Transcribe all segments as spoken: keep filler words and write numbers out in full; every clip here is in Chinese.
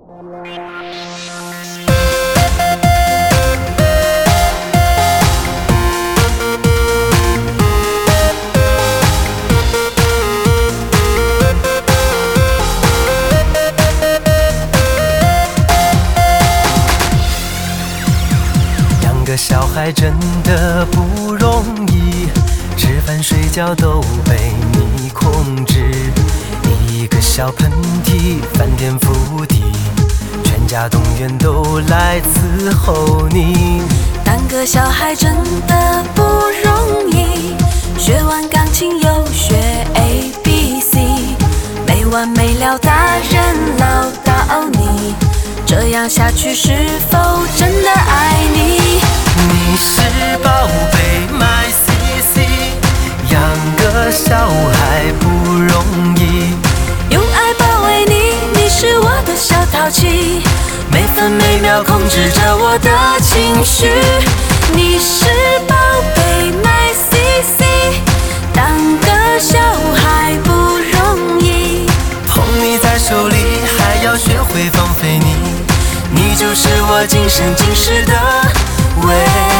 养个小孩真的不容易，吃饭睡觉都被你控制，一个小喷嚏翻天覆地，全家动员都来伺候你。 当个小孩真的不容易，学完钢琴又学 A B C， 没完没了大人唠叨你，这样下去是否真的爱你？ 你是宝贝 my C C， 养个小孩不容易， 用爱包围你，你是我的小淘气，每分每秒控制着我的情绪。你是宝贝 my C C， 当个小孩不容易， 捧你在手里还要学会放飞你，你就是我今生今世的唯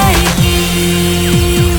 一。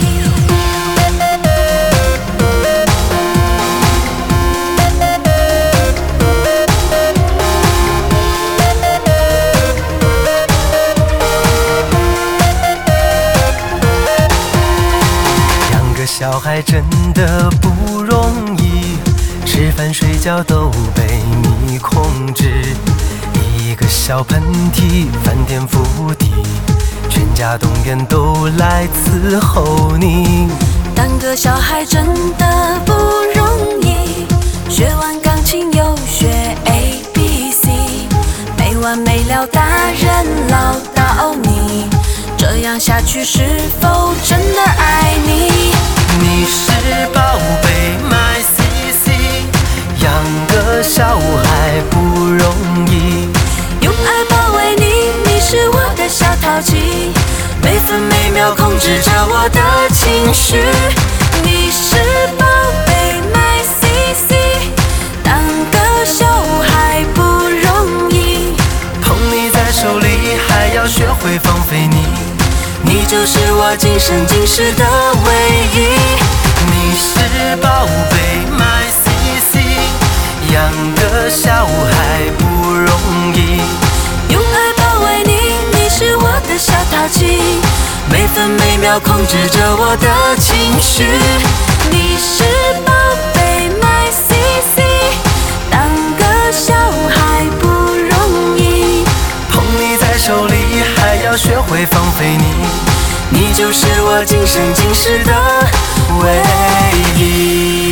养个小孩真的不容易，吃饭睡觉都被你控制，一个小喷嚏翻天覆地，全家动员都来伺候你。 当个小孩真的不容易，学完钢琴又学 A B C， 没完没了大人唠叨你，这样下去是否真的爱你？ 你是宝贝 my C C， 养个小孩不容易， 用爱包围你，你是我的小淘气，每分每秒控制着我的情绪。你是宝贝 my C C， 当个小孩不容易， 捧你在手里还要学会放飞你，你就是我今生今世的唯一。你是宝贝 my C C， 养个小孩不容易， 用爱包围你，你是我的小淘气，每分每秒控制着我的情绪。你是宝贝 my C C， 当个小孩不容易， 捧你在手里还要学会放飞你，你就是我今生今世的唯一。